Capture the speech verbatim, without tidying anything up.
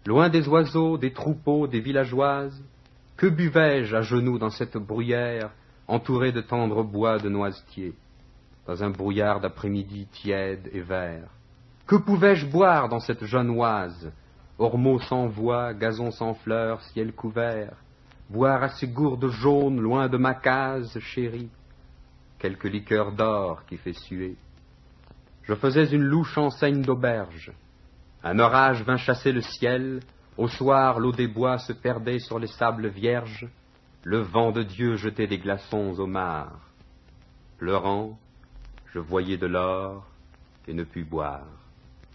loin des oiseaux, des troupeaux, des villageoises, que buvais-je à genoux dans cette bruyère, entouré de tendres bois de noisetiers, dans un brouillard d'après-midi tiède et vert? Que pouvais-je boire dans cette jeune oise, ormeaux sans voix, gazon sans fleurs, ciel couvert, boire à ces gourdes jaunes, loin de ma case chérie, quelque liqueur d'or qui fait suer? Je faisais une louche enseigne d'auberge. Un orage vint chasser le ciel. Au soir, l'eau des bois se perdait sur les sables vierges. Le vent de Dieu jetait des glaçons au mar. Pleurant, je voyais de l'or et ne pus boire.